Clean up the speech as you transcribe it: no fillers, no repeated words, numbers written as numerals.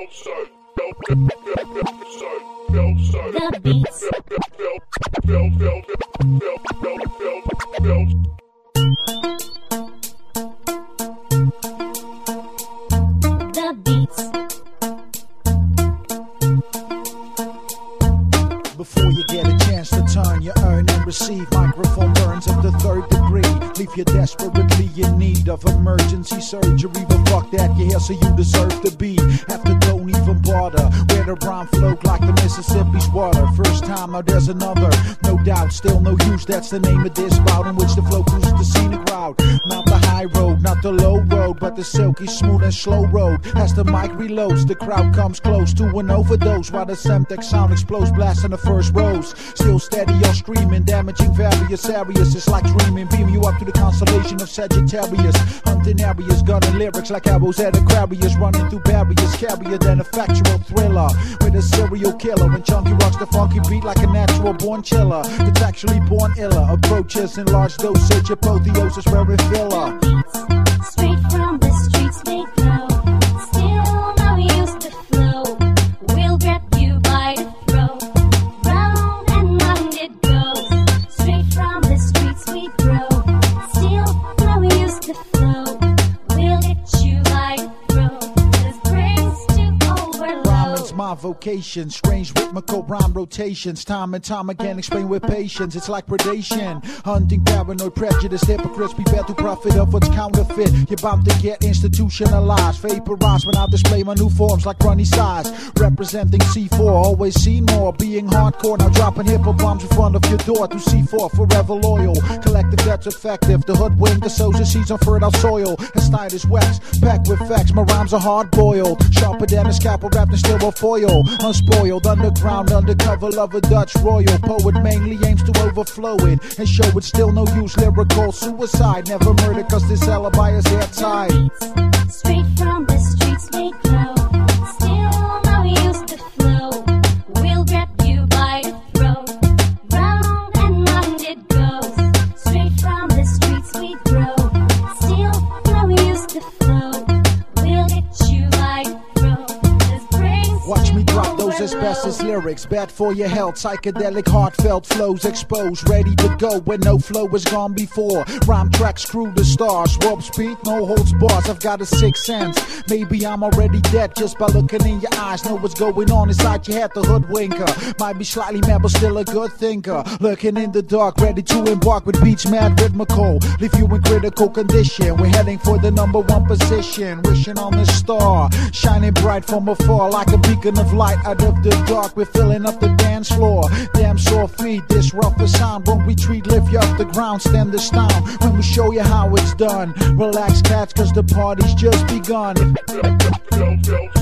The beats. The beats. Before you get a chance to turn, you earn and receive microphone burns of the third degree. Leave you desperately in need of emergency surgery. But fuck that, you're here so you deserve to be. After don't even bother, where the rhyme float like the Mississippi's water. First time, now there's another. No doubt, still no use, that's the name of this bout in which the flow cruises the scenic route. Not the high road, not the low road, but the silky, smooth and slow road. As the mic reloads, the crowd comes close to an overdose, while the Semtex sound explodes, blasting the first rows. Still steady or screaming, damaging various areas. It's like dreaming, beam you up to the constellation of Sagittarius. Hunting areas, gunning lyrics like arrows at Aquarius. Running through barriers, carrier than a factual thriller. With a serial killer, when Chunky rocks the funky beat like a natural born chiller. It's actually born iller, approaches in large dosage, apotheosis wearing filler. Straight from the streets they flow. Still no use to flow. We'll grab you by the throat. Round and round it goes. Straight from the streets we grow. Still no use to flow. We'll get you by the throat. This brings to overload. Rhyming's my vocation, strange rhythmical rhyme rotations. Time and time again explain with patience. It's like predation, hunting paranoid prejudice. Hypocrites prepare to profit of what's counterfeit. You're bound to get institutionalized, vaporized when I display my new forms like runny size. Representing C4, always seen more. Being hardcore, now dropping hip-hop bombs in front of your door. To C4, forever loyal. Collective that's effective. The hoodwink, the sows the seeds on fertile soil. As tight as wax, packed with facts. My rhymes are hard-boiled. Sharper than a scalpel wrapped in steel or foil. Unspoiled, underground, undercover lover, Dutch royal. Poet mainly aims to overflow it and show it's still no use. Lyrical suicide, never murder cause this alibi is airtight. Straight from the streets they glow. Still no use to flow. We'll grab you by the throat. Round and round it goes. Straight from the streets we grow. Still no use to flow. We'll get you by the throat. This brings Watch me drop to those overload. asbestos lyrics, bad for your health, psychedelic, heartfelt flows exposed, ready to go when no flow has gone before. Rhyme tracks screw the stars, warp speed, no holds bars. I've got a sixth sense. Maybe I'm already dead just by looking in your eyes. Know what's going on inside your head, the hoodwinker. Might be slightly mad, but still a good thinker. Lurking in the dark, ready to embark with beats mad rhythmical. Leave you in critical condition. We're heading for the #1 position. Wishing on the star, shining bright from afar like a beacon of light out of the dark. We're filling up the dance floor. Damn sore feet, disrupt the sound. Won't retreat, lift you off the ground, stand the down. When we show you how it's done, relax cats, cause the party's just begun.